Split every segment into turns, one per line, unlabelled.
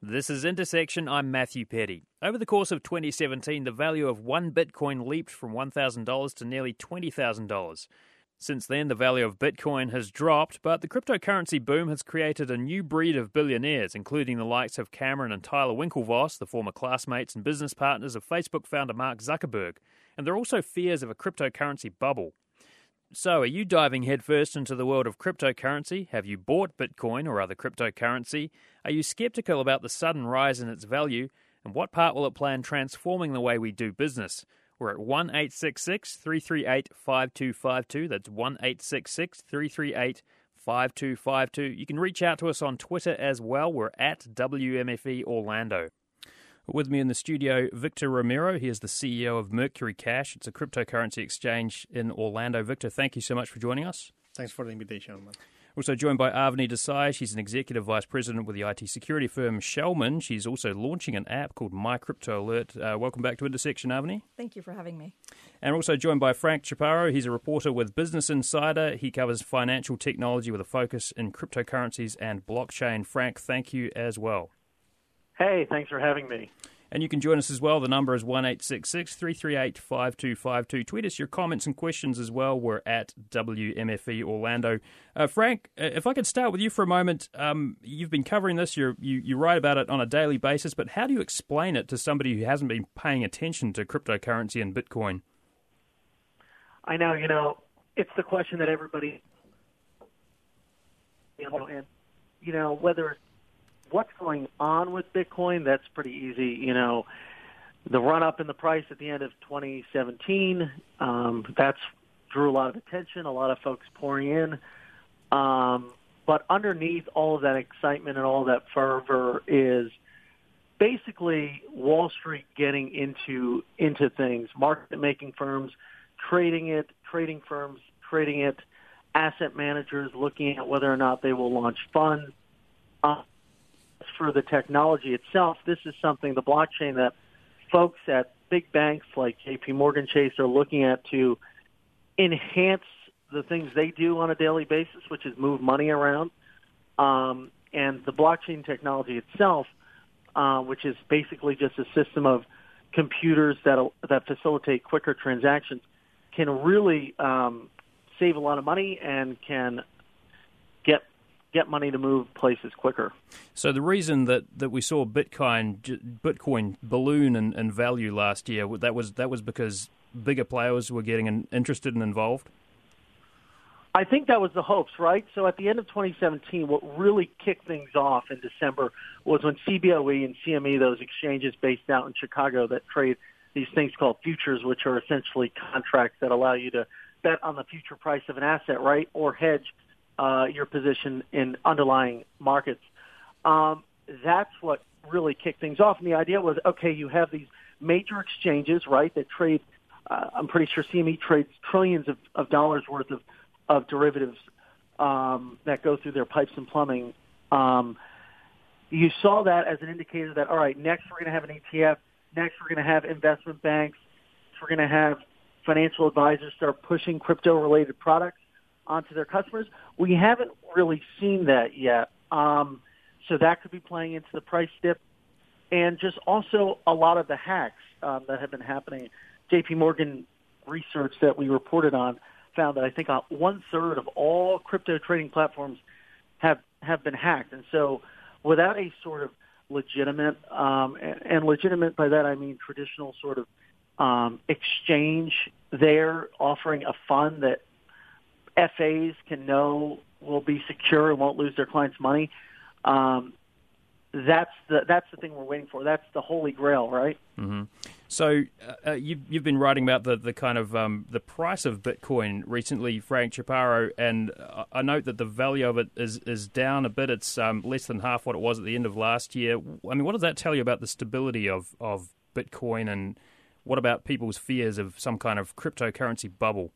This is Intersection. I'm Matthew Petty. Over the course of 2017, the value of one Bitcoin leaped from $1,000 to nearly $20,000. Since then, the value of Bitcoin has dropped, but the cryptocurrency boom has created a new breed of billionaires, including the likes of Cameron and Tyler Winklevoss, the former classmates and business partners of Facebook founder Mark Zuckerberg. And there are also fears of a cryptocurrency bubble. So, are you diving headfirst into the world of cryptocurrency? Have you bought Bitcoin or other cryptocurrency? Are you skeptical about the sudden rise in its value? And what part will it play in transforming the way we do business? We're at 1-866-338-5252. That's 1-866-338-5252. You can reach out to us on Twitter as well. We're at WMFE Orlando. With me in the studio, Victor Romero. He is the CEO of Mercury Cash. It's a cryptocurrency exchange in Orlando. Victor, thank you so much for joining us.
Thanks for the invitation, man.
Also joined by Avani Desai. She's an executive vice president with the IT security firm Shellman. She's also launching an app called My Crypto Alert. Welcome back to Intersection, Avani.
Thank you for having me.
And also joined by Frank Chaparro. He's a reporter with Business Insider. He covers financial technology with a focus in cryptocurrencies and blockchain. Frank, thank you as well.
Hey, thanks for having me.
And you can join us as well. The number is 1-866-338-5252. Tweet us your comments and questions as well. We're at WMFE Orlando. Frank, if I could start with you for a moment. You've been covering this. You write about it on a daily basis, but how do you explain it to somebody who hasn't been paying attention to cryptocurrency and Bitcoin?
I know, it's the question that everybody, and, whether it's what's going on with Bitcoin, that's pretty easy. The run-up in the price at the end of 2017, that's drew a lot of attention, a lot of folks pouring in. But underneath all of that excitement and all that fervor is basically Wall Street getting into things, market-making firms, trading firms, trading it, asset managers looking at whether or not they will launch funds. For the technology itself, this is something, the blockchain, that folks at big banks like JP Morgan Chase are looking at to enhance the things they do on a daily basis, which is move money around. And the blockchain technology itself, which is basically just a system of computers that facilitate quicker transactions, can really save a lot of money and can get money to move places quicker.
So the reason that we saw Bitcoin balloon in value last year, that was because bigger players were getting interested and involved?
I think that was the hopes, right? So at the end of 2017, what really kicked things off in December was when CBOE and CME, those exchanges based out in Chicago that trade these things called futures, which are essentially contracts that allow you to bet on the future price of an asset, right, or hedge your position in underlying markets. That's what really kicked things off. And the idea was, okay, you have these major exchanges, right, that trade, I'm pretty sure CME trades trillions of dollars worth of derivatives that go through their pipes and plumbing. You saw that as an indicator that, all right, next we're going to have an ETF, next we're going to have investment banks, we're going to have financial advisors start pushing crypto-related products onto their customers. We haven't really seen that yet. So that could be playing into the price dip. And just also a lot of the hacks that have been happening. JP Morgan research that we reported on found that I think 1/3 of all crypto trading platforms have been hacked. And so without a sort of legitimate, and legitimate by that I mean traditional sort of exchange there offering a fund that FAs can know will be secure and won't lose their clients' money. That's the thing we're waiting for. That's the holy grail, right?
Mm-hmm. So you've been writing about the kind of the price of Bitcoin recently, Frank Chaparro, and I note that the value of it is down a bit. It's less than half what it was at the end of last year. I mean, what does that tell you about the stability of Bitcoin, and what about people's fears of some kind of cryptocurrency bubble?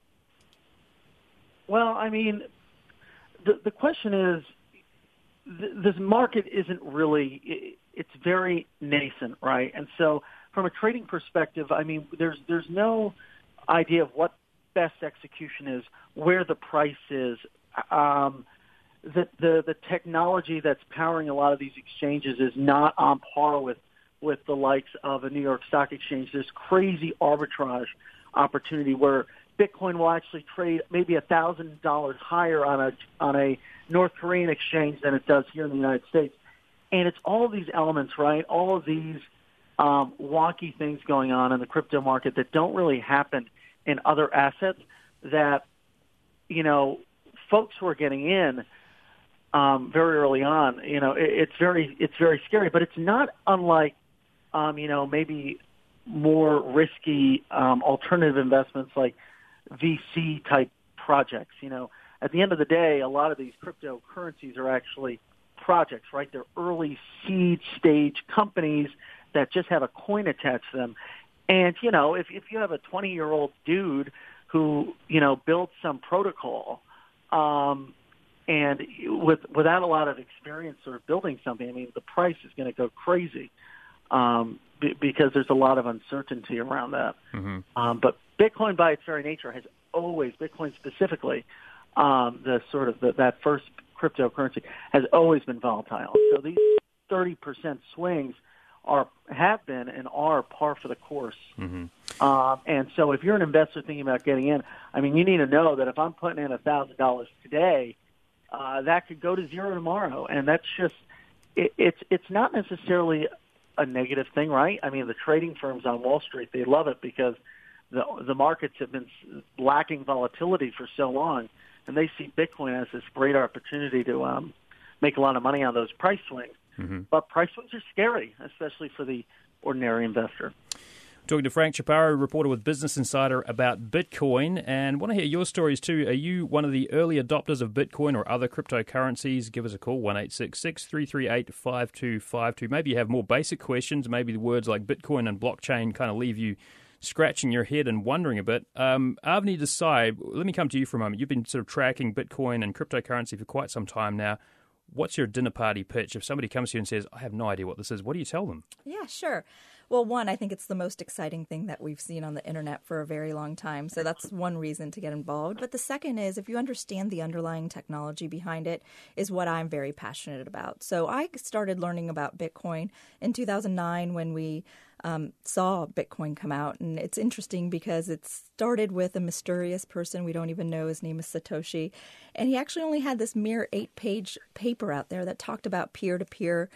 Well, I mean, the question is, this market isn't really, it's very nascent, right? And so from a trading perspective, I mean, there's no idea of what best execution is, where the price is. the technology that's powering a lot of these exchanges is not on par with the likes of a New York Stock Exchange. There's crazy arbitrage opportunity where Bitcoin will actually trade maybe $1,000 higher on a North Korean exchange than it does here in the United States. And it's all of these elements, right? All of these wonky things going on in the crypto market that don't really happen in other assets that, folks who are getting in very early on, it's very scary, but it's not unlike, maybe more risky alternative investments like VC type projects. At the end of the day, a lot of these cryptocurrencies are actually projects, right? They're early seed stage companies that just have a coin attached to them. And, if you have a 20-year-old dude who, built some protocol, and without a lot of experience sort of building something, I mean, the price is going to go crazy because there's a lot of uncertainty around that. Mm-hmm. But Bitcoin, by its very nature, has always, Bitcoin specifically, that first cryptocurrency has always been volatile. So these 30% swings have been and are par for the course. Mm-hmm. And so if you're an investor thinking about getting in, I mean, you need to know that if I'm putting in $1,000 today, that could go to zero tomorrow. And that's just, it's not necessarily a negative thing, right? I mean, the trading firms on Wall Street, they love it because the markets have been lacking volatility for so long, and they see Bitcoin as this great opportunity to make a lot of money on those price swings. Mm-hmm. But price swings are scary, especially for the ordinary investor.
Talking to Frank Chaparro, reporter with Business Insider, about Bitcoin, and want to hear your stories too. Are you one of the early adopters of Bitcoin or other cryptocurrencies? Give us a call, 1-866-338-5252. Maybe you have more basic questions. Maybe the words like Bitcoin and blockchain kind of leave you scratching your head and wondering a bit. Avni Desai, let me come to you for a moment. You've been sort of tracking Bitcoin and cryptocurrency for quite some time now. What's your dinner party pitch? If somebody comes to you and says, I have no idea what this is, what do you tell them?
Yeah, sure. Well, one, I think it's the most exciting thing that we've seen on the internet for a very long time. So that's one reason to get involved. But the second is, if you understand the underlying technology behind it, is what I'm very passionate about. So I started learning about Bitcoin in 2009 when we saw Bitcoin come out. And it's interesting because it started with a mysterious person. We don't even know. His name is Satoshi. And he actually only had this mere 8-page paper out there that talked about peer-to-peer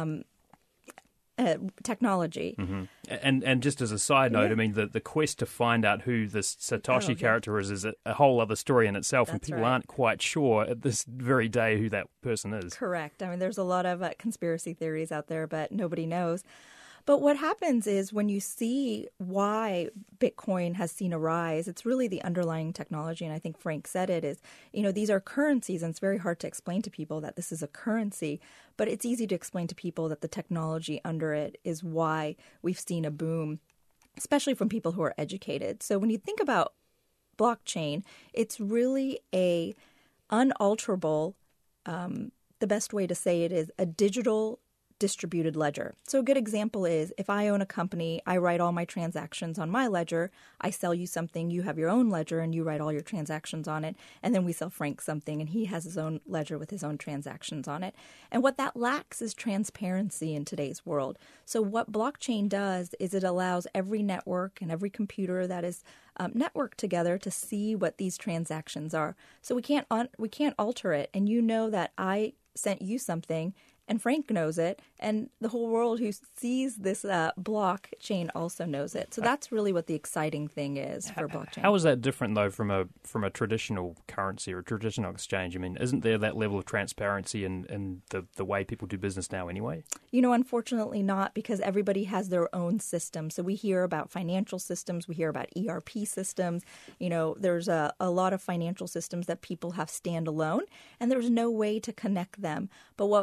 technology.
Mm-hmm. And just as a side note, I mean, the quest to find out who this Satoshi character is a whole other story in itself, and people aren't quite sure at this very day who that person is.
Correct. I mean, there's a lot of conspiracy theories out there, but nobody knows. But what happens is when you see why Bitcoin has seen a rise, it's really the underlying technology. And I think Frank said it is, these are currencies, and it's very hard to explain to people that this is a currency. But it's easy to explain to people that the technology under it is why we've seen a boom, especially from people who are educated. So when you think about blockchain, it's really a unalterable, the best way to say it is a digital distributed ledger. So a good example is if I own a company, I write all my transactions on my ledger. I sell you something, you have your own ledger, and you write all your transactions on it. And then we sell Frank something, and he has his own ledger with his own transactions on it. And what that lacks is transparency in today's world. So what blockchain does is it allows every network and every computer that is networked together to see what these transactions are. So we can't alter it. And you know that I sent you something, and Frank knows it, and the whole world who sees this blockchain also knows it. So that's really what the exciting thing is for blockchain.
How is that different, though, from a traditional currency or a traditional exchange? I mean, isn't there that level of transparency in the way people do business now anyway?
Unfortunately not, because everybody has their own system. So we hear about financial systems. We hear about ERP systems. There's a lot of financial systems that people have standalone, and there's no way to connect them. But what blockchain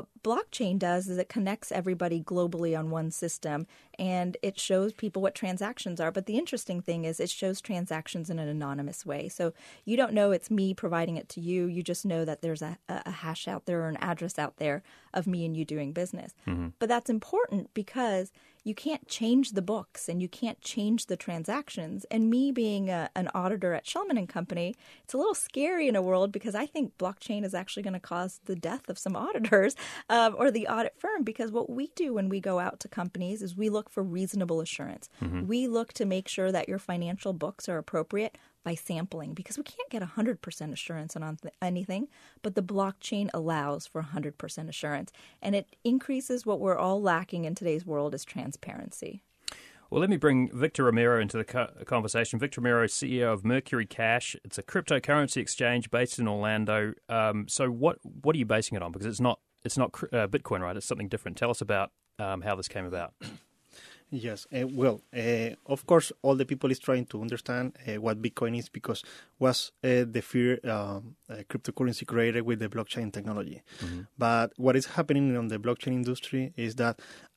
blockchain does is it connects everybody globally on one system, and it shows people what transactions are. But the interesting thing is it shows transactions in an anonymous way. So you don't know it's me providing it to you. You just know that there's a hash out there or an address out there of me and you doing business. Mm-hmm. But that's important because you can't change the books and you can't change the transactions. And me being an auditor at Shulman & Company, it's a little scary in a world because I think blockchain is actually going to cause the death of some auditors or the audit firm, because what we do when we go out to companies is we look for reasonable assurance. Mm-hmm. We look to make sure that your financial books are appropriate by sampling, because we can't get 100% assurance on anything, but the blockchain allows for 100% assurance, and it increases what we're all lacking in today's world is transparency.
Well, let me bring Victor Romero into the conversation. Victor Romero is CEO of Mercury Cash. It's a cryptocurrency exchange based in Orlando. So what are you basing it on? Because it's not Bitcoin, right? It's something different. Tell us about how this came about.
Yes, of course, all the people is trying to understand what Bitcoin is, because was the fear cryptocurrency created with the blockchain technology. Mm-hmm. But what is happening on the blockchain industry is that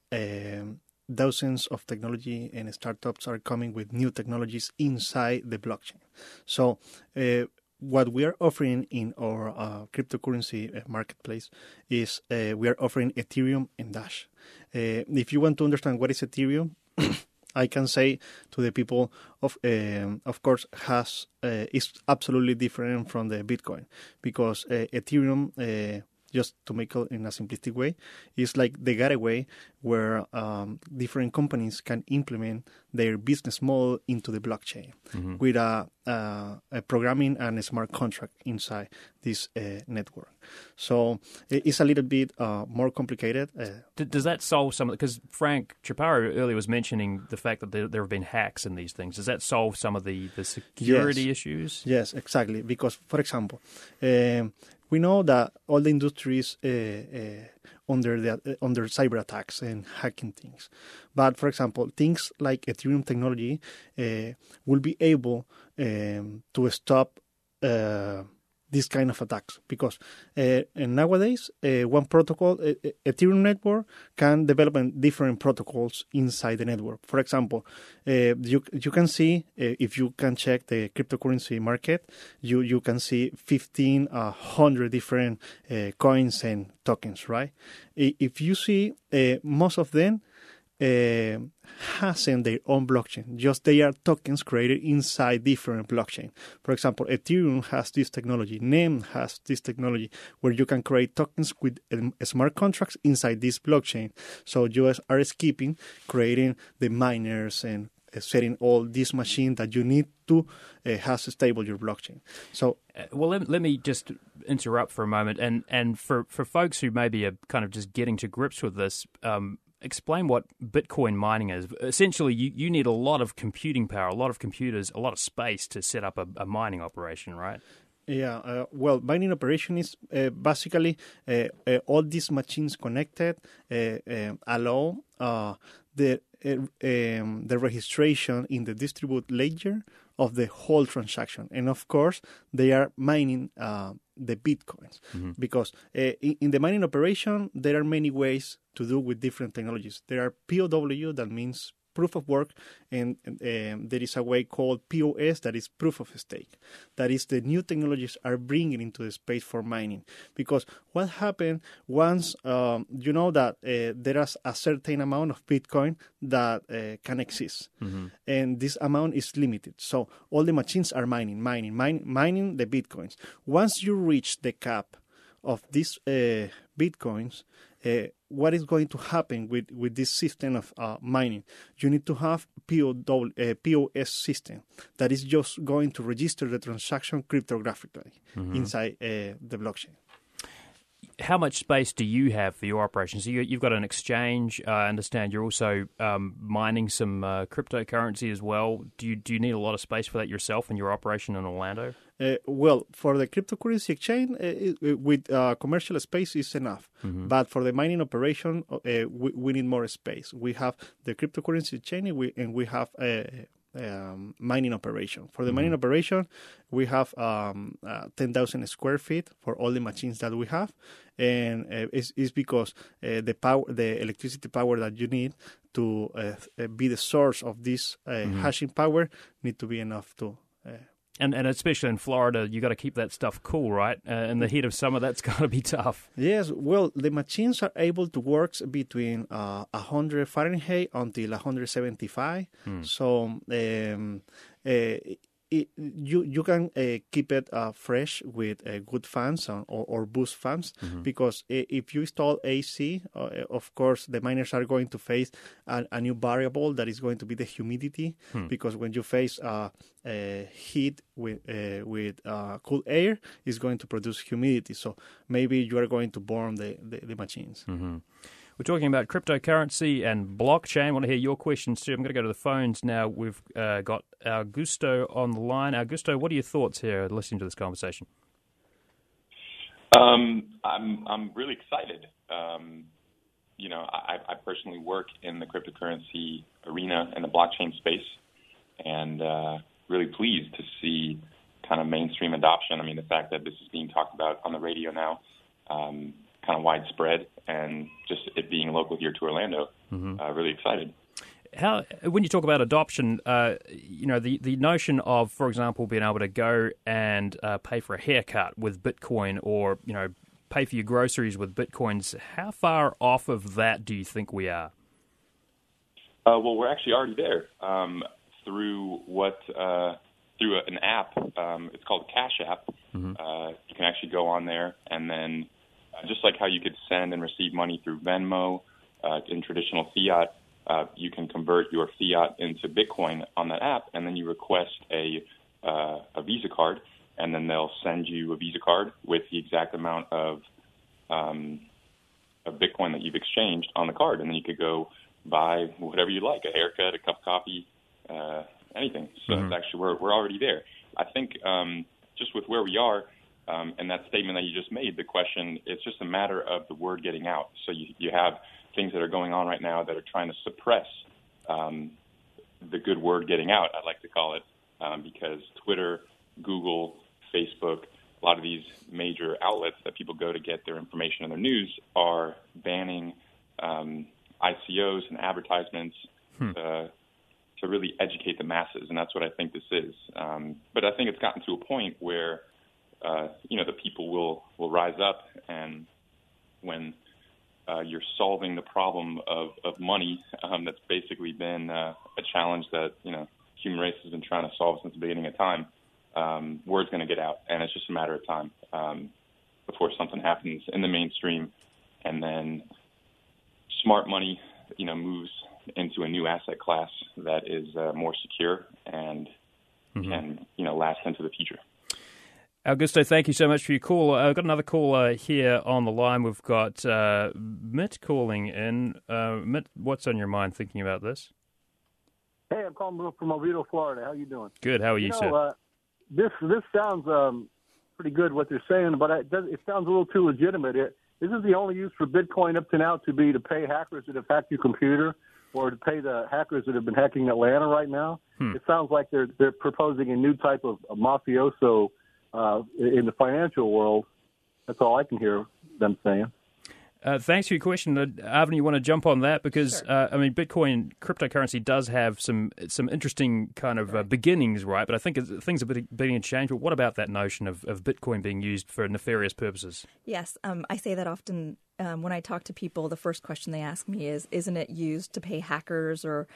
dozens of technology and startups are coming with new technologies inside the blockchain. So what we are offering in our cryptocurrency marketplace is we are offering Ethereum and Dash. If you want to understand what is Ethereum, I can say to the people, of course, is absolutely different from the Bitcoin, because Ethereum, just to make it in a simplistic way, is like the gateway where different companies can implement their business model into the blockchain mm-hmm. with a programming and a smart contract inside this network. So it's a little bit more complicated.
Does that solve some of it? Because Frank Chaparro earlier was mentioning the fact that there have been hacks in these things. Does that solve some of the security issues?
Yes, exactly. Because, for example, we know that all the industries under cyber attacks and hacking things. But, for example, things like Ethereum technology will be able to stop this kind of attacks, because nowadays one protocol, Ethereum network, can develop different protocols inside the network. For example, you can see, if you can check the cryptocurrency market, you can see 1,500 different coins and tokens, right? If you see most of them hasn't their own blockchain, just they are tokens created inside different blockchain. For example, Ethereum has this technology, NEM has this technology where you can create tokens with smart contracts inside this blockchain. So you are skipping creating the miners and setting all this machine that you need to have stable your blockchain. So,
well, let me just interrupt for a moment, and for folks who maybe are kind of just getting to grips with this, explain what Bitcoin mining is. Essentially, you need a lot of computing power, a lot of computers, a lot of space to set up a mining operation, right?
Yeah, well, mining operation is basically all these machines connected allow the registration in the distributed ledger of the whole transaction. And of course, they are mining the Bitcoins, mm-hmm. because in the mining operation, there are many ways to do with different technologies. There are POW, that means proof of work, and there is a way called POS, that is proof of stake. That is the new technologies are bringing into the space for mining. Because what happened once you know that there is a certain amount of Bitcoin that can exist, mm-hmm. and this amount is limited. So all the machines are mining the Bitcoins. Once you reach the cap of these Bitcoins, what is going to happen with this system of mining? You need to have POS system that is just going to register the transaction cryptographically mm-hmm. inside the blockchain.
How much space do you have for your operations? So you've got an exchange. I understand you're also mining some cryptocurrency as well. Do you need a lot of space for that yourself in your operation in Orlando?
Well, for the cryptocurrency exchange, with commercial space is enough. Mm-hmm. But for the mining operation, we need more space. We have the cryptocurrency exchange, and we have mining operation. For the mining operation, we have 10,000 square feet for all the machines that we have, and it's because the electricity power that you need to be the source of this hashing power need to be enough to.
And especially in Florida, you got to keep that stuff cool, right? In the heat of summer, that's got to be tough.
Yes, well, the machines are able to work between 100 Fahrenheit until 175. So you can keep it fresh with good fans or boost fans, because if you install AC, of course, the miners are going to face a new variable that is going to be the humidity, because when you face heat with cool air, it's going to produce humidity. So maybe you are going to burn the machines.
We're talking about cryptocurrency and blockchain. I want to hear your questions too. I'm going to go to the phones now. We've got Augusto on the line. Augusto, what are your thoughts here listening to this conversation?
I'm really excited. I personally work in the cryptocurrency arena and the blockchain space, and really pleased to see kind of mainstream adoption. I mean, the fact that this is being talked about on the radio now, kind of widespread, and just it being local here to Orlando, really excited.
When you talk about adoption, the notion of, for example, being able to go and pay for a haircut with Bitcoin, or pay for your groceries with Bitcoins, how far off of that do you think we are?
Well, we're actually already there through an app. It's called Cash App. You can actually go on there, and then just like how you could send and receive money through Venmo in traditional fiat, you can convert your fiat into Bitcoin on that app, and then you request a Visa card, and then they'll send you a Visa card with the exact amount of Bitcoin that you've exchanged on the card, and then you could go buy whatever you like, a haircut, a cup of coffee, anything. So it's actually we're already there. I think just with where we are, and that statement that you just made, the question, it's just a matter of the word getting out. So you have things that are going on right now that are trying to suppress the good word getting out, I'd like to call it, because Twitter, Google, Facebook, a lot of these major outlets that people go to get their information and their news are banning ICOs and advertisements to really educate the masses, and that's what I think this is. But I think it's gotten to a point where the people will rise up, and when you're solving the problem of money, that's basically been a challenge that human race has been trying to solve since the beginning of time. Word's going to get out, and it's just a matter of time before something happens in the mainstream, and then smart money, moves into a new asset class that is more secure and can last into the future.
Augusto, thank you so much for your call. I've got another caller here on the line. We've got Mitt calling in. Mitt, what's on your mind thinking about this?
Hey, I'm calling from Oviedo, Florida. How you doing?
Good. How are you, sir?
This sounds pretty good what they're saying, but it sounds a little too legitimate. This is the only use for Bitcoin up to now to pay hackers that have hacked your computer, or to pay the hackers that have been hacking Atlanta right now. It sounds like they're proposing a new type of mafioso in the financial world. That's all I can hear them saying.
Thanks for your question. Arvin, you want to jump on that? Because,
Sure.
Bitcoin, cryptocurrency does have some interesting kind of beginnings, right? But I think things are beginning to change. But what about that notion of Bitcoin being used for nefarious purposes?
Yes, I say that often when I talk to people. The first question they ask me is, isn't it used to pay hackers or,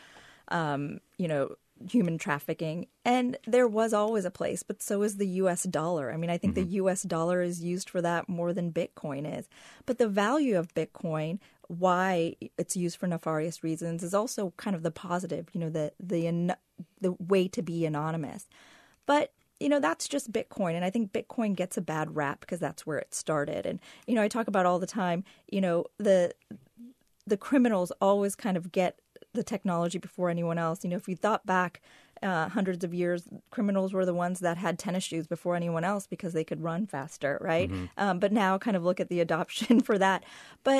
human trafficking? And there was always a place, but so is the U.S. dollar. I mean, I think the U.S. dollar is used for that more than Bitcoin is. But the value of Bitcoin, why it's used for nefarious reasons, is also kind of the positive, the way to be anonymous. But that's just Bitcoin. And I think Bitcoin gets a bad rap because that's where it started. And, I talk about all the time, the criminals always kind of get the technology before anyone else. If you thought back hundreds of years, criminals were the ones that had tennis shoes before anyone else because they could run faster, right? But now kind of look at the adoption for that. But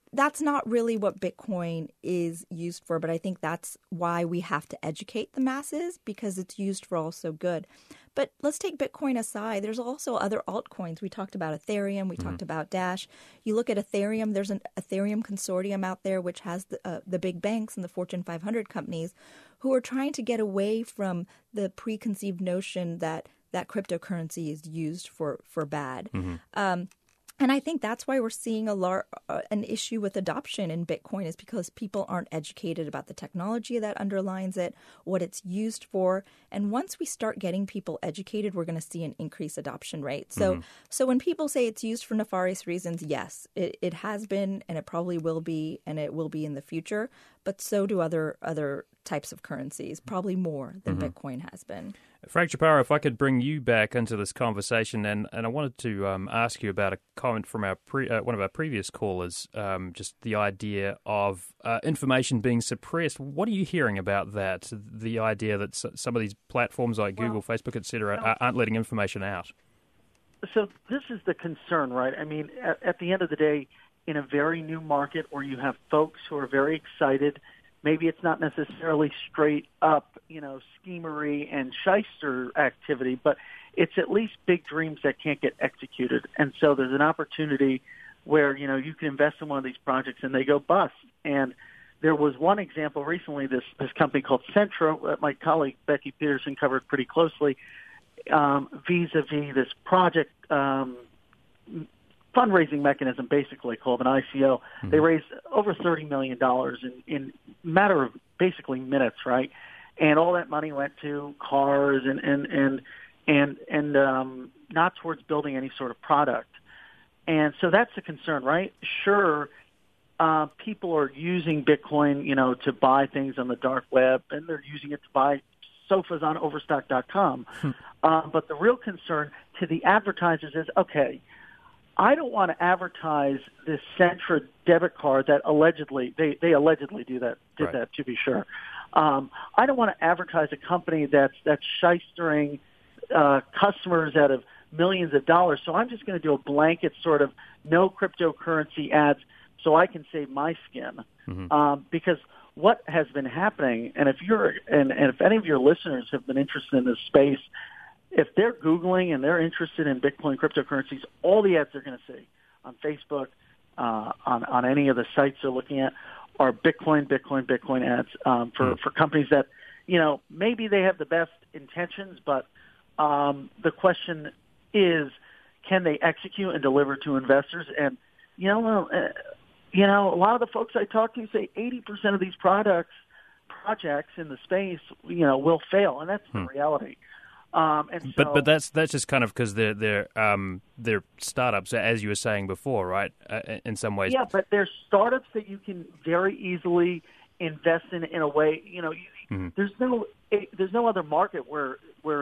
that's not really what Bitcoin is used for, but I think that's why we have to educate the masses, because it's used for also good. But let's take Bitcoin aside. There's also other altcoins. We talked about Ethereum. We talked about Dash. You look at Ethereum, there's an Ethereum consortium out there which has the big banks and the Fortune 500 companies who are trying to get away from the preconceived notion that cryptocurrency is used for bad. And I think that's why we're seeing an issue with adoption in Bitcoin, is because people aren't educated about the technology that underlines it, what it's used for. And once we start getting people educated, we're going to see an increased adoption rate. So when people say it's used for nefarious reasons, yes, it has been, and it probably will be, and it will be in the future. But so do other types of currencies, probably more than Bitcoin has been.
Frank Chaparro, if I could bring you back into this conversation, and I wanted to ask you about a comment from our one of our previous callers, just the idea of information being suppressed. What are you hearing about that, the idea that some of these platforms like Google, Facebook, et cetera, aren't letting information out?
So this is the concern, right? I mean, at the end of the day, in a very new market where you have folks who are very excited, maybe it's not necessarily straight up, schemery and shyster activity, but it's at least big dreams that can't get executed. And so there's an opportunity where, you can invest in one of these projects and they go bust. And there was one example recently, this company called Centro, that my colleague Becky Peterson covered pretty closely, vis-a-vis this project, fundraising mechanism, basically called an ICO. They raised over $30 million in a matter of basically minutes, right? And all that money went to cars and not towards building any sort of product. And so that's a concern, right? Sure, people are using Bitcoin, to buy things on the dark web, and they're using it to buy sofas on Overstock.com. But the real concern to the advertisers is, okay, I don't want to advertise this Centra debit card that allegedly they allegedly did that, to be sure. I don't want to advertise a company that's shystering customers out of millions of dollars. So I'm just going to do a blanket sort of no cryptocurrency ads so I can save my skin. Because what has been happening, and if any of your listeners have been interested in this space, if they're Googling and they're interested in Bitcoin cryptocurrencies, all the ads they're going to see on Facebook, on any of the sites they're looking at, are Bitcoin ads for companies that, maybe they have the best intentions, but the question is, can they execute and deliver to investors? And, a lot of the folks I talk to say 80% of these projects in the space, will fail, and that's the reality. And so,
but that's just kind of because they're startups, as you were saying before, right? In some ways,
yeah. But they're startups that you can very easily invest in a way. There's no other market where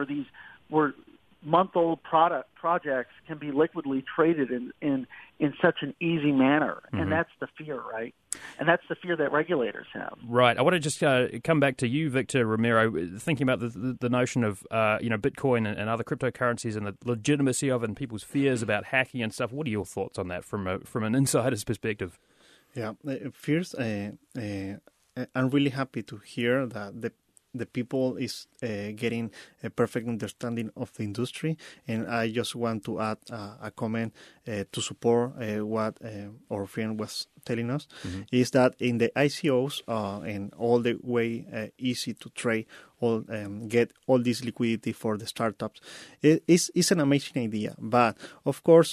month-old projects can be liquidly traded in such an easy manner, and that's the fear, right? And that's the fear that regulators have.
Right. I want to just come back to you, Victor Romero, thinking about the notion of Bitcoin and other cryptocurrencies and the legitimacy of it and people's fears about hacking and stuff. What are your thoughts on that from an insider's perspective?
Yeah. First, I'm really happy to hear that the people is getting a perfect understanding of the industry, and I just want to add a comment to support what our friend was telling us, is that in the ICOs and all the way easy to trade, get all this liquidity for the startups, it's an amazing idea. But of course,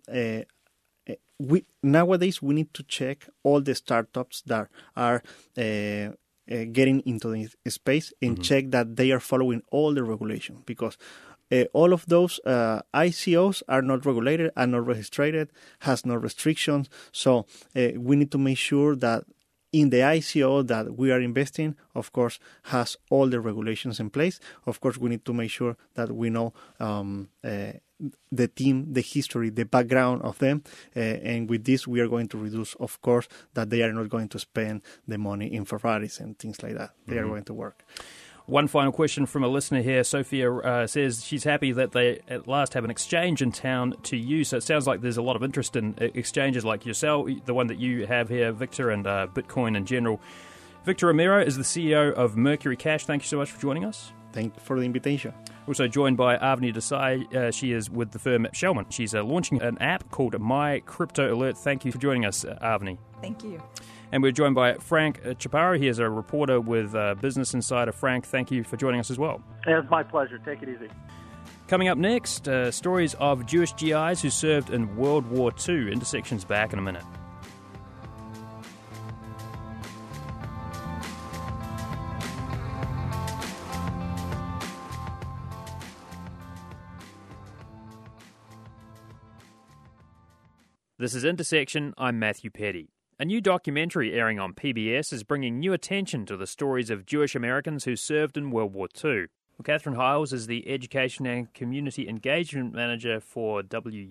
nowadays we need to check all the startups that are getting into the space and check that they are following all the regulation, because all of those ICOs are not regulated, are not registered, has no restrictions. So we need to make sure that in the ICO that we are investing, of course, has all the regulations in place. Of course, we need to make sure that we know the team, the history, the background of them. And with this, we are going to reduce, of course, that they are not going to spend the money in Ferraris and things like that. They are going to work.
One final question from a listener here. Sophia says she's happy that they at last have an exchange in town to use. So it sounds like there's a lot of interest in exchanges like yourself, the one that you have here, Victor, and Bitcoin in general. Victor Romero is the CEO of Mercury Cash. Thank you so much for joining us.
Thank you for the invitation.
Also joined by Avni Desai. She is with the firm Shellman. She's launching an app called My Crypto Alert. Thank you for joining us, Avni.
Thank you.
And we're joined by Frank Chaparro. He is a reporter with Business Insider. Frank, thank you for joining us as well.
It's my pleasure. Take it easy.
Coming up next, stories of Jewish GIs who served in World War II. Intersections back in a minute. This is Intersection. I'm Matthew Petty. A new documentary airing on PBS is bringing new attention to the stories of Jewish Americans who served in World War II. Well, Catherine Hiles is the Education and Community Engagement Manager for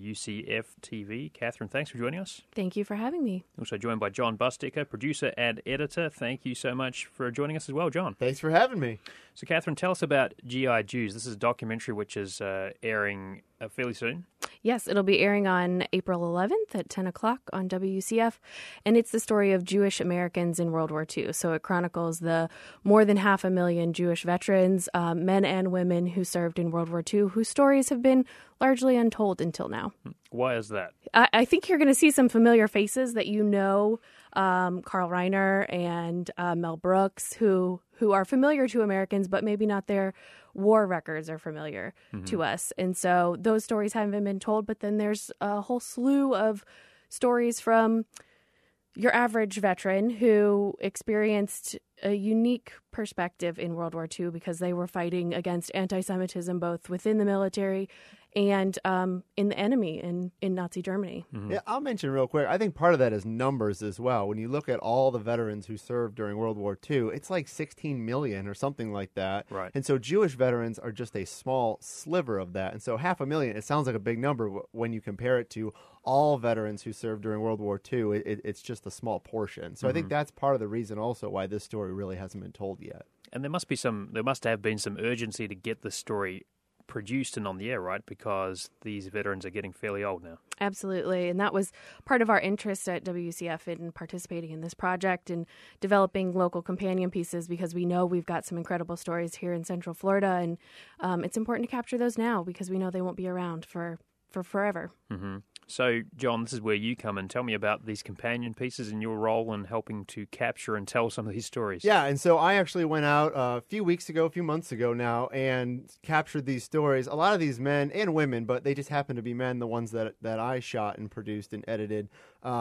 WUCF-TV. Catherine, thanks for joining us.
Thank you for having me.
Also joined by John Bustecker, producer and editor. Thank you so much for joining us as well, John.
Thanks for having me.
So, Catherine, tell us about GI Jews. This is a documentary which is airing fairly soon.
Yes, it'll be airing on April 11th at 10 o'clock on WCF, and it's the story of Jewish Americans in World War II. So it chronicles the more than 500,000 Jewish veterans, men and women who served in World War II, whose stories have been largely untold until now.
Why is that?
I think you're going to see some familiar faces that you know, Carl Reiner and Mel Brooks, who are familiar to Americans, but maybe not their war records are familiar to us. And so those stories haven't been told, but then there's a whole slew of stories from your average veteran who experienced a unique perspective in World War II because they were fighting against anti-Semitism both within the military and in the enemy in Nazi Germany.
Yeah, I'll mention real quick, I think part of that is numbers as well. When you look at all the veterans who served during World War II, it's like 16 million or something like that.
Right.
And so Jewish veterans are just a small sliver of that. And so 500,000, it sounds like a big number when you compare it to all veterans who served during World War II. It's just a small portion. So I think that's part of the reason also why this story really hasn't been told yet.
And there must have been some urgency to get this story produced and on the air, right? Because these veterans are getting fairly old now.
Absolutely. And that was part of our interest at WCF in participating in this project and developing local companion pieces because we know we've got some incredible stories here in Central Florida. And it's important to capture those now because we know they won't be around for forever.
Mm-hmm. So, John, this is where you come in. Tell me about these companion pieces and your role in helping to capture and tell some of these stories.
Yeah, and so I actually went out a few months ago now, and captured these stories. A lot of these men and women, but they just happen to be men, the ones that I shot and produced and edited.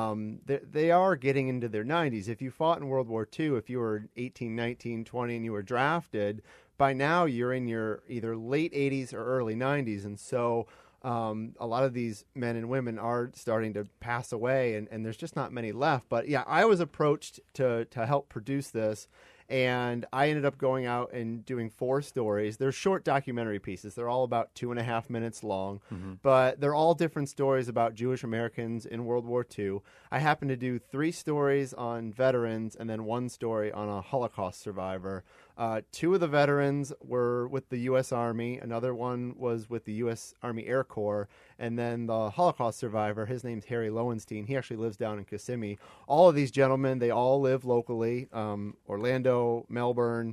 They are getting into their 90s. If you fought in World War II, if you were 18, 19, 20, and you were drafted, by now you're in your either late 80s or early 90s, and so a lot of these men and women are starting to pass away, and there's just not many left. But yeah, I was approached to help produce this, and I ended up going out and doing 4 stories. They're short documentary pieces. They're all about 2.5 minutes long, but they're all different stories about Jewish Americans in World War II. I happened to do 3 stories on veterans and then 1 story on a Holocaust survivor. 2 of the veterans were with the U.S. Army. Another one was with the U.S. Army Air Corps. And then the Holocaust survivor, his name's Harry Lowenstein. He actually lives down in Kissimmee. All of these gentlemen, they all live locally, Orlando, Melbourne,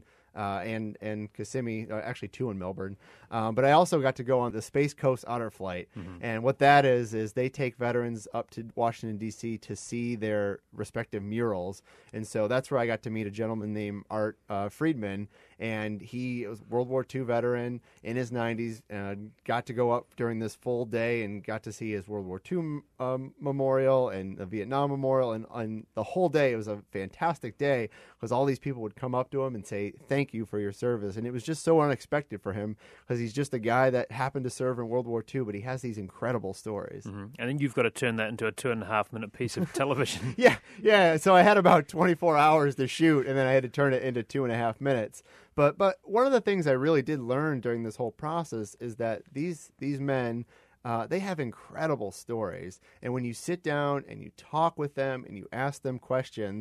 and Kissimmee, actually 2 in Melbourne. But I also got to go on the Space Coast Honor Flight. And what that is they take veterans up to Washington, D.C. to see their respective murals. And so that's where I got to meet a gentleman named Art Friedman. And he was a World War II veteran in his 90s, got to go up during this full day and got to see his World War II memorial and the Vietnam memorial. And the whole day, it was a fantastic day because all these people would come up to him and say, thank you for your service. And it was just so unexpected for him because he's just a guy that happened to serve in World War II, but he has these incredible stories.
And then you've got to turn that into a 2.5-minute piece of television.
Yeah. So I had about 24 hours to shoot, and then I had to turn it into 2.5 minutes. But one of the things I really did learn during this whole process is that these men, they have incredible stories. And when you sit down and you talk with them and you ask them questions,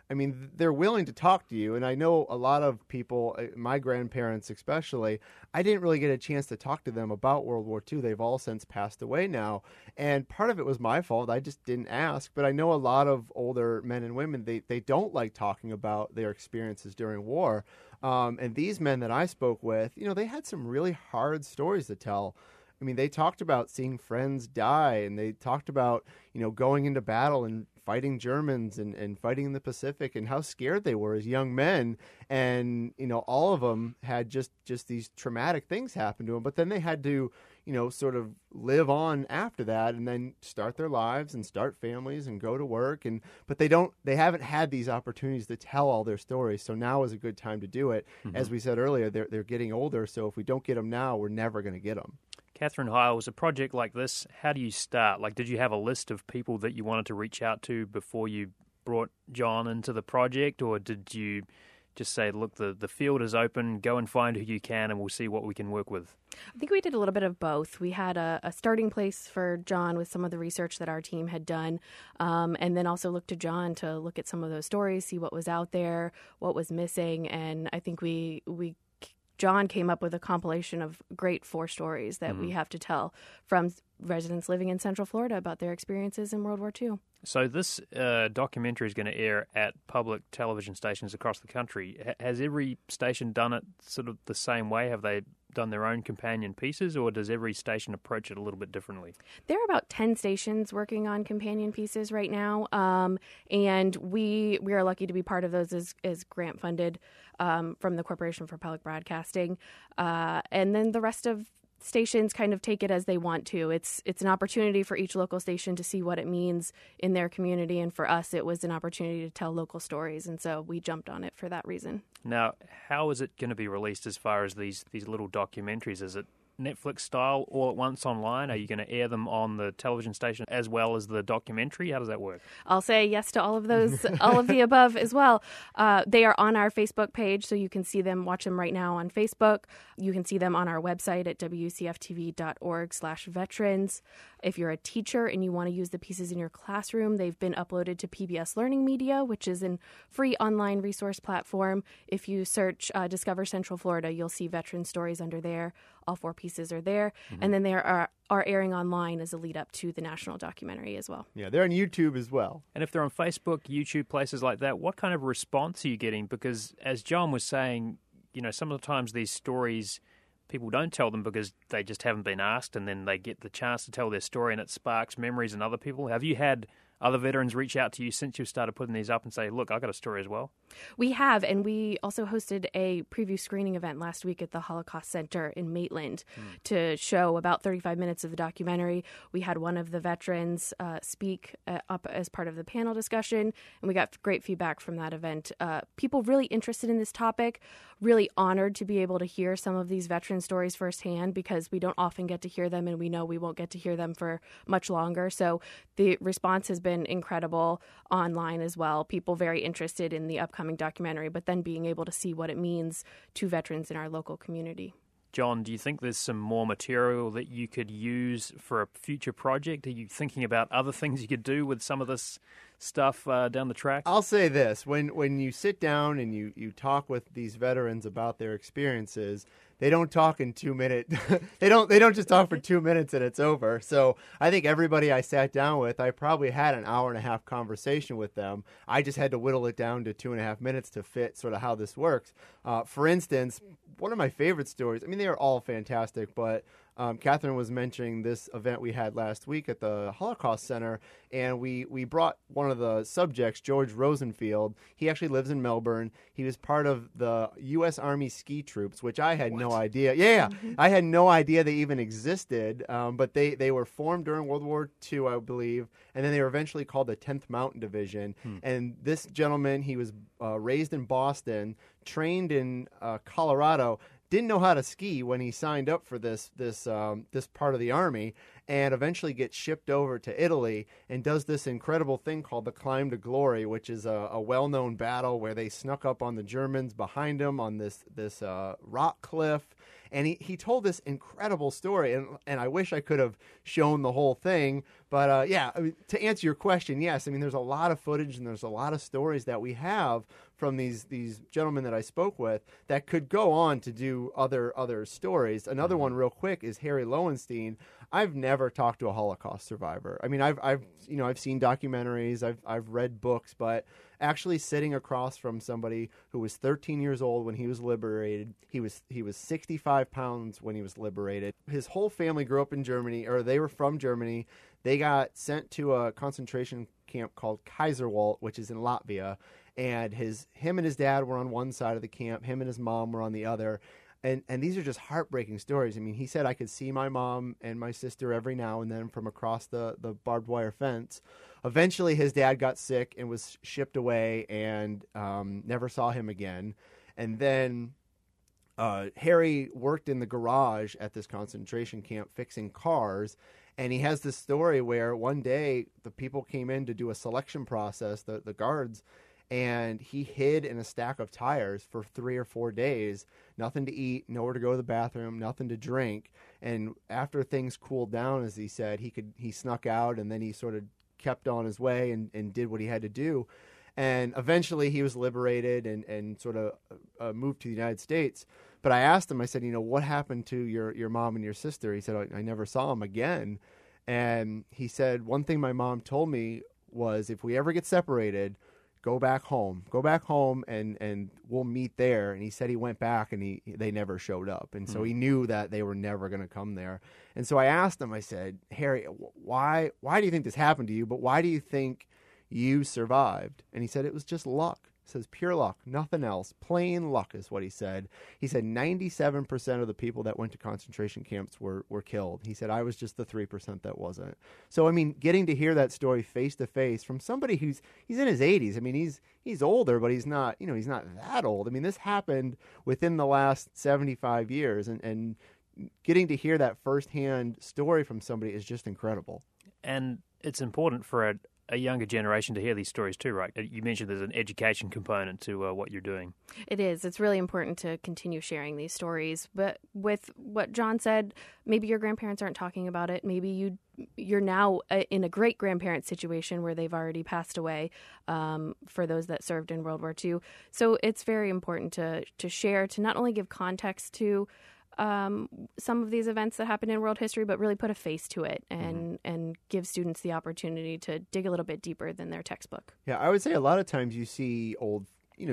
I mean, they're willing to talk to you. And I know a lot of people, my grandparents especially, I didn't really get a chance to talk to them about World War II. They've all since passed away now. And part of it was my fault. I just didn't ask. But I know a lot of older men and women, they don't like talking about their experiences during war. And these men that I spoke with, they had some really hard stories to tell. I mean, they talked about seeing friends die, and they talked about, going into battle and fighting Germans and fighting in the Pacific, and how scared they were as young men. And, all of them had just these traumatic things happen to them. But then they had to, sort of live on after that, and then start their lives and start families and go to work. But they haven't had these opportunities to tell all their stories. So now is a good time to do it. Mm-hmm. As we said earlier, they're getting older. So if we don't get them now, we're never going to get them.
Catherine Hiles, a project like this, how do you start? Like, did you have a list of people that you wanted to reach out to before you brought John into the project, or did you just say, look, the field is open, go and find who you can, and we'll see what we can work with?
I think we did a little bit of both. We had a starting place for John with some of the research that our team had done, and then also looked to John to look at some of those stories, see what was out there, what was missing, and I think John came up with a compilation of great 4 stories that we have to tell from residents living in Central Florida about their experiences in World War II.
So this documentary is going to air at public television stations across the country. Has every station done it sort of the same way? Have they done their own companion pieces, or does every station approach it a little bit differently?
There are about 10 stations working on companion pieces right now, and we are lucky to be part of those as grant funded from the Corporation for Public Broadcasting, and then the rest of stations kind of take it as they want to. It's an opportunity for each local station to see what it means in their community, and for us it was an opportunity to tell local stories, and so we jumped on it for that reason.
Now, how is it going to be released as far as these little documentaries? Is it Netflix style all at once online? Are you going to air them on the television station as well as the documentary? How does that work?
I'll say yes to all of those, all of the above as well. They are on our Facebook page, so you can see them, watch them right now on Facebook. You can see them on our website at wcftv.org/veterans. If you're a teacher and you want to use the pieces in your classroom, they've been uploaded to PBS Learning Media, which is a free online resource platform. If you search Discover Central Florida, you'll see veteran stories under there. All 4 pieces are there. Mm-hmm. And then they are airing online as a lead up to the national documentary as well.
Yeah, they're on YouTube as well.
And if they're on Facebook, YouTube, places like that, what kind of response are you getting? Because as John was saying, some of the times these stories, people don't tell them because they just haven't been asked, and then they get the chance to tell their story and it sparks memories in other people. Have you had other veterans reach out to you since you've started putting these up and say, look, I got a story as well?
We have, and we also hosted a preview screening event last week at the Holocaust Center in Maitland to show about 35 minutes of the documentary. We had one of the veterans speak up as part of the panel discussion, and we got great feedback from that event. People really interested in this topic, really honored to be able to hear some of these veteran stories firsthand, because we don't often get to hear them, and we know we won't get to hear them for much longer. So the response has been incredible online as well. People very interested in the upcoming documentary, but then being able to see what it means to veterans in our local community.
John, do you think there's some more material that you could use for a future project? Are you thinking about other things you could do with some of this stuff down the track?
I'll say this. When you sit down and you talk with these veterans about their experiences, they don't talk in 2 minutes. they don't just talk for 2 minutes and it's over. So I think everybody I sat down with, I probably had an hour and a half conversation with them. I just had to whittle it down to 2.5 minutes to fit sort of how this works. For instance, one of my favorite stories, I mean, they are all fantastic, but Catherine was mentioning this event we had last week at the Holocaust Center, and we brought one of the subjects, George Rosenfield. He actually lives in Melbourne. He was part of the U.S. Army ski troops, which I had no idea. Yeah, I had no idea they even existed, but they were formed during World War II, I believe, and then they were eventually called the 10th Mountain Division. And this gentleman, he was raised in Boston, trained in Colorado, didn't know how to ski when he signed up for this part of the Army, and eventually gets shipped over to Italy and does this incredible thing called the Climb to Glory, which is a well-known battle where they snuck up on the Germans behind him on this rock cliff. And he told this incredible story, and I wish I could have shown the whole thing. But I mean, to answer your question, yes, I mean, there's a lot of footage and there's a lot of stories that we have from these gentlemen that I spoke with that could go on to do other stories. Another one real quick is Harry Lowenstein. I've never talked to a Holocaust survivor. I mean, I've seen documentaries, I've read books, but actually sitting across from somebody who was 13 years old when he was liberated, he was 65 pounds when he was liberated. His whole family grew up in Germany, or they were from Germany. They got sent to a concentration camp called Kaiserwald, which is in Latvia, and him and his dad were on one side of the camp, him and his mom were on the other. And these are just heartbreaking stories. I mean, he said, I could see my mom and my sister every now and then from across the barbed wire fence. Eventually, his dad got sick and was shipped away and never saw him again. And then Harry worked in the garage at this concentration camp fixing cars. And he has this story where one day the people came in to do a selection process, the guards, and he hid in a stack of tires for 3 or 4 days, nothing to eat, nowhere to go to the bathroom, nothing to drink. And after things cooled down, as he said, he snuck out, and then he sort of kept on his way and did what he had to do. And eventually he was liberated and sort of moved to the United States. But I asked him, I said, what happened to your mom and your sister? He said, I never saw them again. And he said, one thing my mom told me was, if we ever get separated, go back home and we'll meet there. And he said he went back and they never showed up. And so he knew that they were never going to come there. And so I asked him, I said, Harry, why do you think this happened to you? But why do you think you survived? And he said, it was just luck. He says, pure luck, nothing else. Plain luck is what he said. He said 97% of the people that went to concentration camps were killed. He said, I was just the 3% that wasn't. So, I mean, getting to hear that story face to face from somebody he's in his 80s. I mean, he's older, but he's not that old. I mean, this happened within the last 75 years, and getting to hear that firsthand story from somebody is just incredible.
And it's important for a younger generation to hear these stories too, right? You mentioned there's an education component to what you're doing.
It is. It's really important to continue sharing these stories. But with what John said, maybe your grandparents aren't talking about it. Maybe you're now in a great-grandparent situation where they've already passed away, for those that served in World War II. So it's very important to share, to not only give context to some of these events that happened in world history, but really put a face to it and give students the opportunity to dig a little bit deeper than their textbook.
Yeah, I would say a lot of times you see old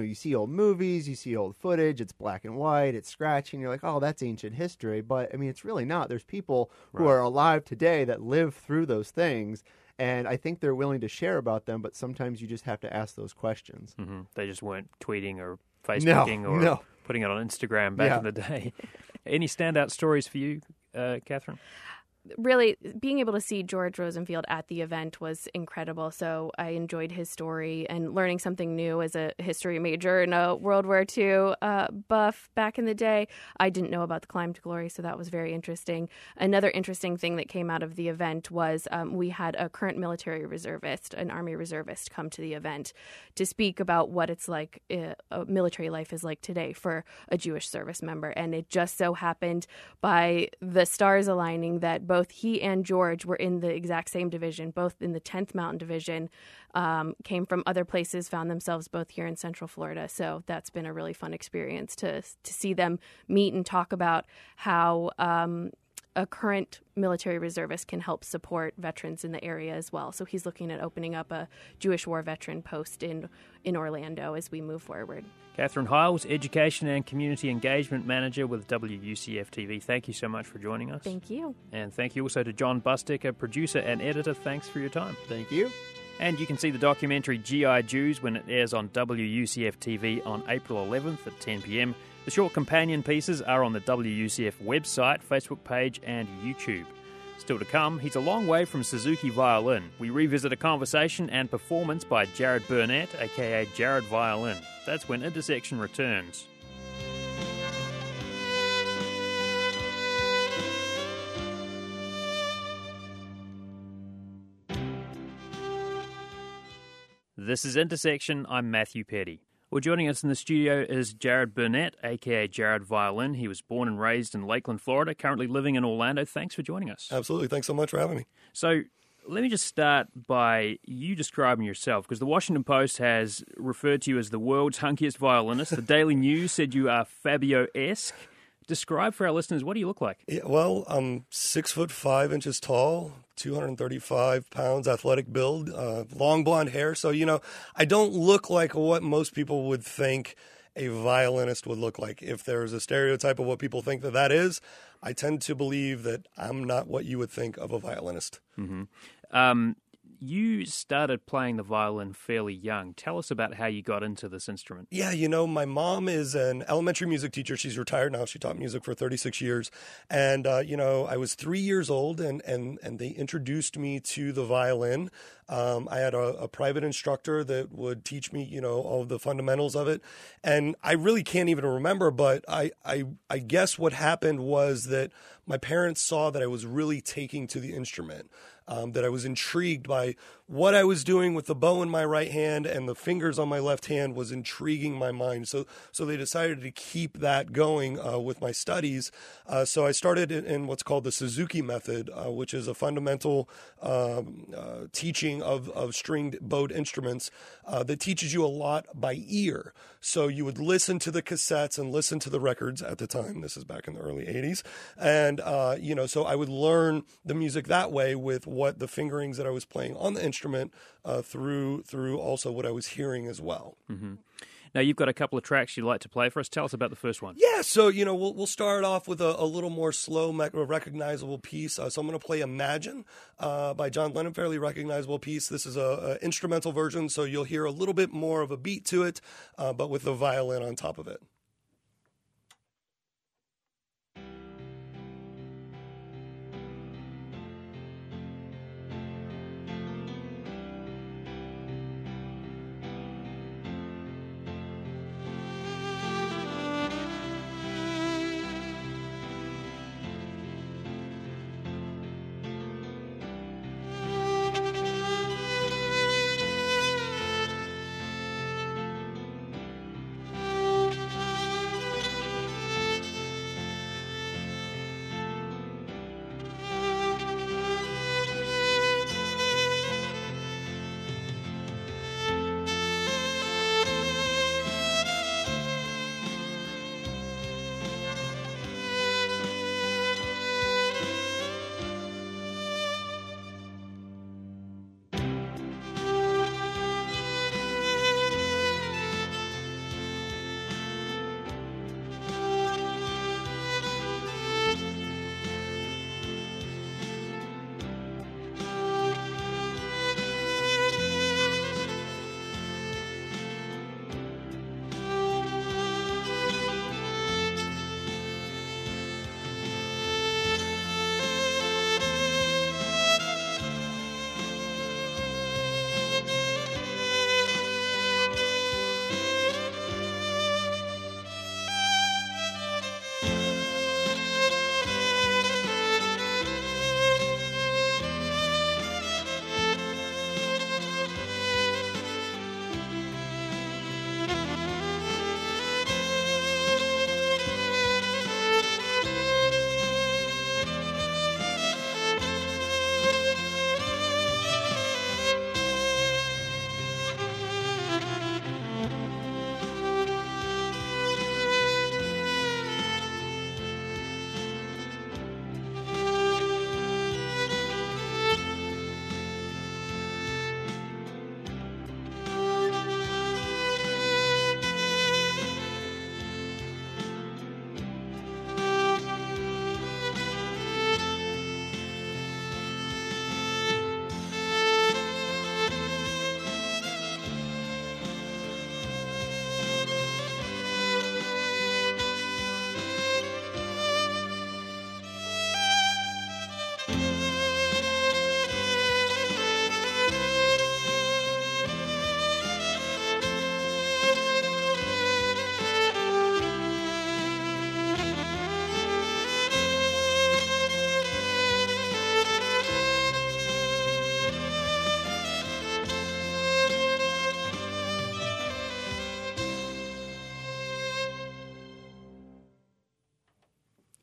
movies, you see old footage, it's black and white, it's scratchy, and you're like, oh, that's ancient history. But, I mean, it's really not. There's people who are alive today that live through those things, and I think they're willing to share about them, but sometimes you just have to ask those questions.
Mm-hmm. They just weren't tweeting or Facebooking or putting it on Instagram back in the day. Any standout stories for you, Catherine?
Really, being able to see George Rosenfield at the event was incredible. So I enjoyed his story and learning something new as a history major and a World War II buff back in the day. I didn't know about the Climb to Glory, so that was very interesting. Another interesting thing that came out of the event was we had a current military reservist, an Army reservist, come to the event to speak about what it's like, military life is like today for a Jewish service member. And it just so happened by the stars aligning that both he and George were in the exact same division, both in the 10th Mountain Division, came from other places, found themselves both here in Central Florida. So that's been a really fun experience to see them meet and talk about how a current military reservist can help support veterans in the area as well. So he's looking at opening up a Jewish war veteran post in Orlando as we move forward.
Catherine Hiles, Education and Community Engagement Manager with WUCF-TV. Thank you so much for joining us.
Thank you.
And thank you also to John Bustick, producer and editor. Thanks for your time.
Thank you.
And you can see the documentary G.I. Jews when it airs on WUCF-TV on April 11th at 10 p.m. The short companion pieces are on the WUCF website, Facebook page and YouTube. Still to come, he's a long way from Suzuki Violin. We revisit a conversation and performance by Jared Burnett, a.k.a. Jared Violin. That's when Intersection returns. This is Intersection. I'm Matthew Petty. Well, joining us in the studio is Jared Burnett, a.k.a. Jared Violin. He was born and raised in Lakeland, Florida, currently living in Orlando. Thanks for joining us.
Absolutely. Thanks so much for having me.
So let me just start by you describing yourself, because the Washington Post has referred to you as the world's hunkiest violinist. The Daily News said you are Fabio-esque. Describe for our listeners, what do you look like?
Yeah, well, I'm 6'5" tall, 235 pounds, athletic build, long blonde hair. So, I don't look like what most people would think a violinist would look like. If there's a stereotype of what people think that is, I tend to believe that I'm not what you would think of a violinist.
Mm-hmm. You started playing the violin fairly young. Tell us about how you got into this instrument.
Yeah, my mom is an elementary music teacher. She's retired now. She taught music for 36 years. And, I was 3 years old, and they introduced me to the violin. I had a private instructor that would teach me, all of the fundamentals of it. And I really can't even remember, but I guess what happened was that my parents saw that I was really taking to the instrument. That I was intrigued by what I was doing with the bow in my right hand, and the fingers on my left hand was intriguing my mind. So they decided to keep that going with my studies. So I started in what's called the Suzuki method, which is a fundamental teaching of stringed bowed instruments that teaches you a lot by ear. So you would listen to the cassettes and listen to the records at the time. This is back in the early 80s. And, so I would learn the music that way with what the fingerings that I was playing on the instrument through also what I was hearing as well.
Mm-hmm. Now, you've got a couple of tracks you'd like to play for us. Tell us about the first one.
Yeah, so, we'll start off with a little more slow, recognizable piece. So I'm going to play Imagine by John Lennon, fairly recognizable piece. This is a instrumental version, so you'll hear a little bit more of a beat to it, but with the violin on top of it.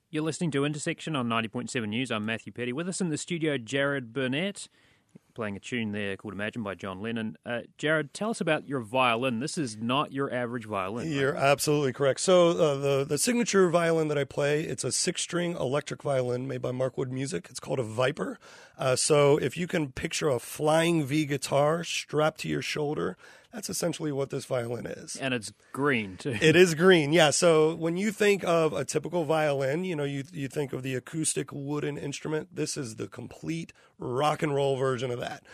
You're listening to Intersection on 90.7 News. I'm Matthew Petty. With us in the studio, Jared Burnett, playing a tune there called Imagine by John Lennon. Jared, tell us about your violin. This is not your average violin.
You're absolutely correct. So the signature violin that I play, it's a 6-string electric violin made by Markwood Music. It's called a Viper. So if you can picture a flying V guitar strapped to your shoulder, that's essentially what this violin is.
And it's green, too.
It is green, yeah. So when you think of a typical violin, you think of the acoustic wooden instrument. This is the complete rock and roll version of that.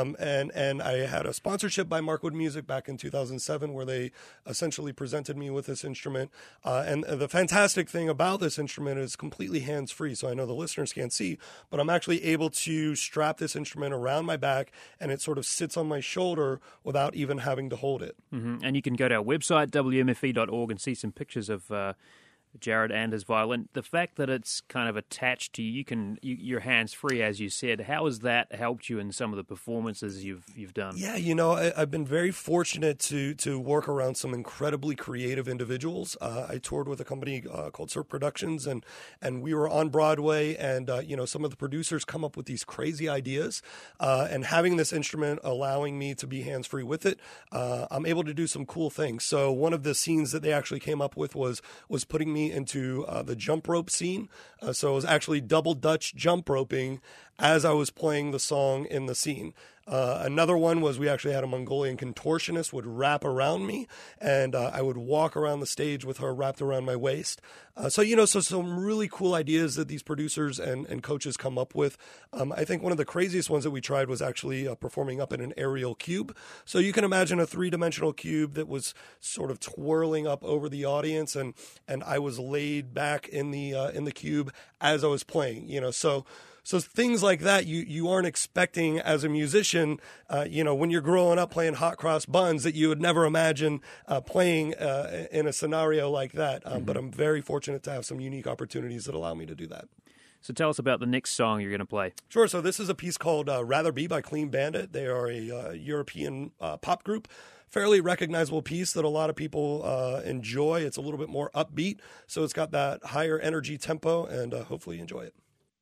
And I had a sponsorship by Markwood Music back in 2007 where they essentially presented me with this instrument. And the fantastic thing about this instrument is completely hands-free. So I know the listeners can't see, but I'm actually able to strap this instrument around my back, and it sort of sits on my shoulder without even having to hold it.
Mm-hmm. And you can go to our website, wmfe.org, and see some pictures of Jared and his violin. The fact that it's kind of attached to you, you're hands-free, as you said. How has that helped you in some of the performances you've done?
Yeah, I've been very fortunate to work around some incredibly creative individuals. I toured with a company called Surf Productions, and we were on Broadway, and some of the producers come up with these crazy ideas, and having this instrument allowing me to be hands-free with it, I'm able to do some cool things. So one of the scenes that they actually came up with was putting me into the jump rope scene. So it was actually double Dutch jump roping as I was playing the song in the scene. Another one was we actually had a Mongolian contortionist would wrap around me, and I would walk around the stage with her wrapped around my waist. So some really cool ideas that these producers and coaches come up with. I think one of the craziest ones that we tried was actually performing up in an aerial cube. So you can imagine a 3-dimensional cube that was sort of twirling up over the audience, and I was laid back in the cube as I was playing. So things like that you aren't expecting as a musician, when you're growing up playing hot cross buns, that you would never imagine playing in a scenario like that. But I'm very fortunate to have some unique opportunities that allow me to do that.
So tell us about the next song you're going to play.
Sure. So this is a piece called Rather Be by Clean Bandit. They are a European pop group. Fairly recognizable piece that a lot of people enjoy. It's a little bit more upbeat, so it's got that higher energy tempo, and hopefully you enjoy it.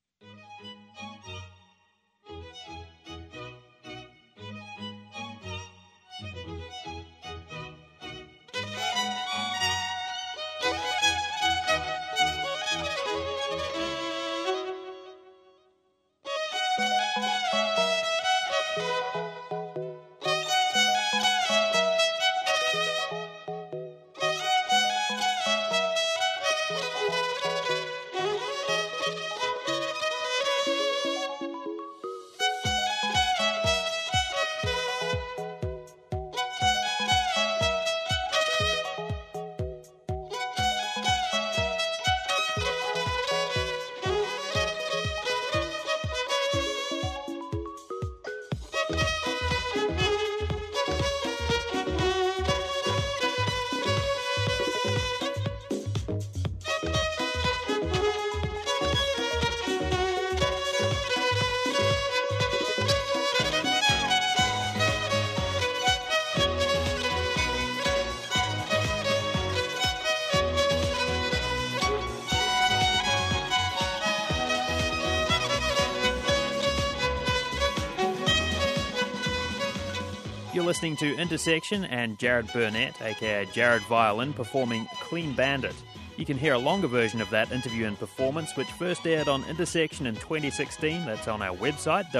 You're listening to Intersection and Jared Burnett, aka Jared Violin, performing Clean Bandit. You can hear a longer version of that interview and performance, which first aired on Intersection in 2016. That's on our website,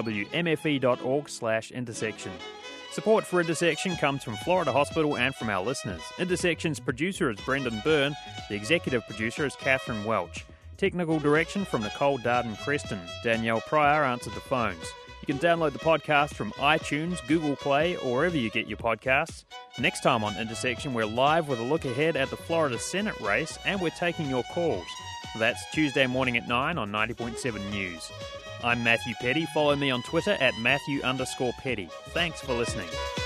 wmfe.org/intersection. Support for Intersection comes from Florida Hospital and from our listeners. Intersection's producer is Brendan Byrne. The executive producer is Catherine Welch. Technical direction from Nicole Darden-Preston. Danielle Pryor answered the phones. You can download the podcast from iTunes, Google Play, or wherever you get your podcasts. Next time on Intersection, we're live with a look ahead at the Florida Senate race, and we're taking your calls. That's Tuesday morning at 9 on 90.7 News. I'm Matthew Petty. Follow me on Twitter at Matthew_Petty. Thanks for listening.